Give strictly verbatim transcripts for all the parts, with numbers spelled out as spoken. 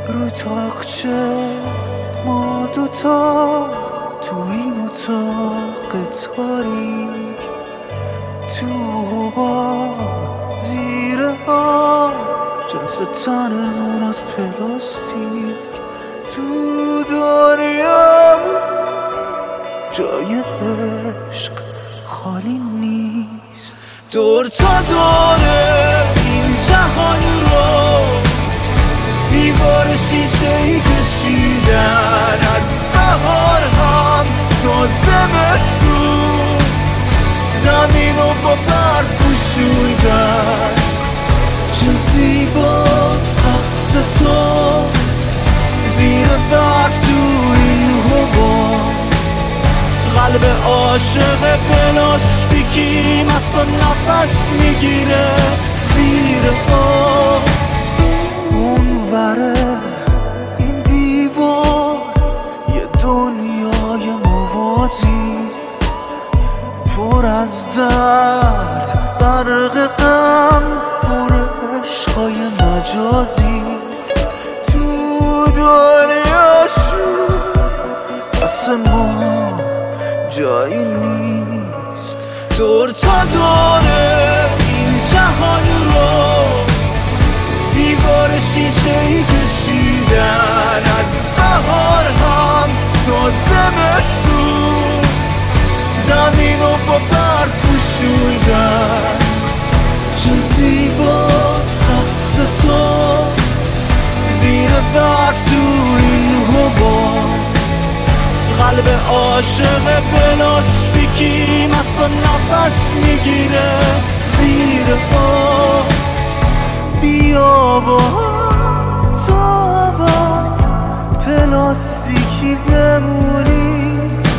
رو تاقچه ما دوتا تو این اتاق تاریک، تو هوا زیر ها جنس تنمون از پلاستیک، تو دنیا جای عشق خالی نیست. دور تا داره این جهان رو دیوار شیشه‌ای کشیدن، از بهار هم تا زمستون زمین رو با برف پوشوندن. چه زیباست رقص تو زیر برف تو این هوا، قلب عاشق پلاستیکی مثلا نفس میگیره زیر آب. اون وره این دیوار یه دنیای موازی، پر از درد غرق غم، پر عشقای مجازی. تو دنیاشون واسه ما جایی نیست. دور تا داره این جهان رو دیوار شیشه‌ای کشیدن، از بهار هم تا زمستون زمین رو با برف پوشوندن. چه زیباست رقص تو زیر برف تو این هوا، قلب عاشق پلاستیکی مثلا نفس میگیره زیر آب. بیا با تو با پلاستیکی بمونی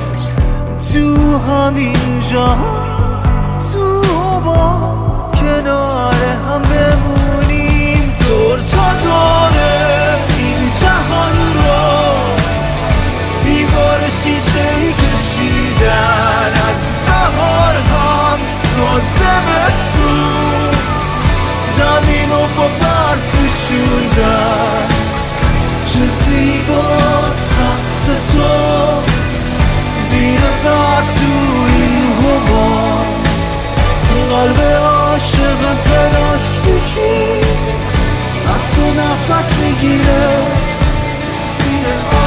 تو همین جهان، تو با کنار هم بمونیم. دور تا داره این جهان رو دیوار شیشه‌ای کشیدن، از بهار هم تا زمستون زمین رو با برف پوشوندن. چه زیباست رقص تو زیر برف تو این هوا، قلب عاشق پلاستیکی از تو نفس میگیره زیر آب.